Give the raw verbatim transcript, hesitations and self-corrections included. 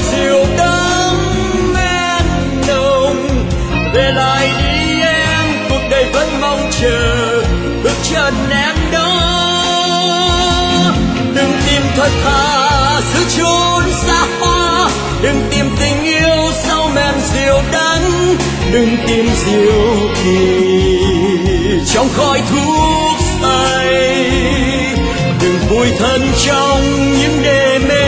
rượu đắng men nồng. Về lại đi em, cuộc đời vẫn mong chờ bước chân em đó. Đừng tìm thật thà giữa chốn xa hoa, đừng tìm tình yêu sau men rượu đắng, đừng tìm diệu kỳ trong khói thuốc say. Đừng vùi thân trong những đê mê